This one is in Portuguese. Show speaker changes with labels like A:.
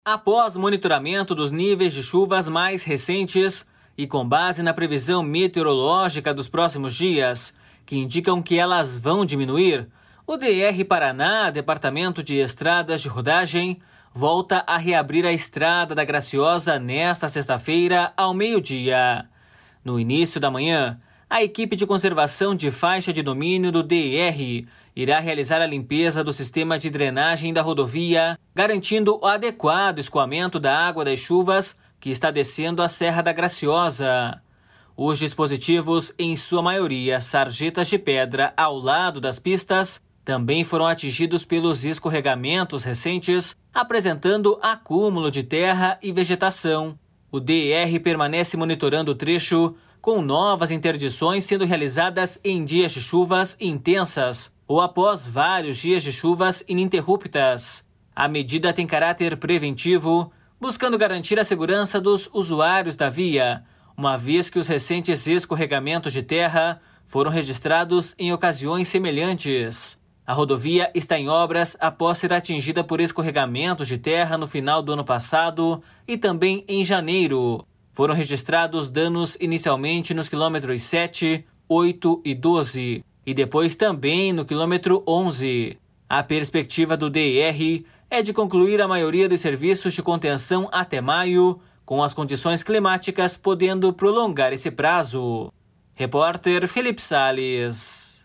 A: Após monitoramento dos níveis de chuvas mais recentes e com base na previsão meteorológica dos próximos dias, que indicam que elas vão diminuir, o DR Paraná, Departamento de Estradas de Rodagem, volta a reabrir a Estrada da Graciosa nesta sexta-feira ao meio-dia. No início da manhã, a equipe de conservação de faixa de domínio do DR irá realizar a limpeza do sistema de drenagem da rodovia, garantindo o adequado escoamento da água das chuvas que está descendo a Serra da Graciosa. Os dispositivos, em sua maioria sarjetas de pedra ao lado das pistas, também foram atingidos pelos escorregamentos recentes, apresentando acúmulo de terra e vegetação. O DR permanece monitorando o trecho, com novas interdições sendo realizadas em dias de chuvas intensas ou após vários dias de chuvas ininterruptas. A medida tem caráter preventivo, buscando garantir a segurança dos usuários da via, uma vez que os recentes escorregamentos de terra foram registrados em ocasiões semelhantes. A rodovia está em obras após ser atingida por escorregamentos de terra no final do ano passado e também em janeiro. Foram registrados danos inicialmente nos quilômetros 7, 8 e 12 e depois também no quilômetro 11. A perspectiva do DR é de concluir a maioria dos serviços de contenção até maio, com as condições climáticas podendo prolongar esse prazo. Repórter Felipe Salles.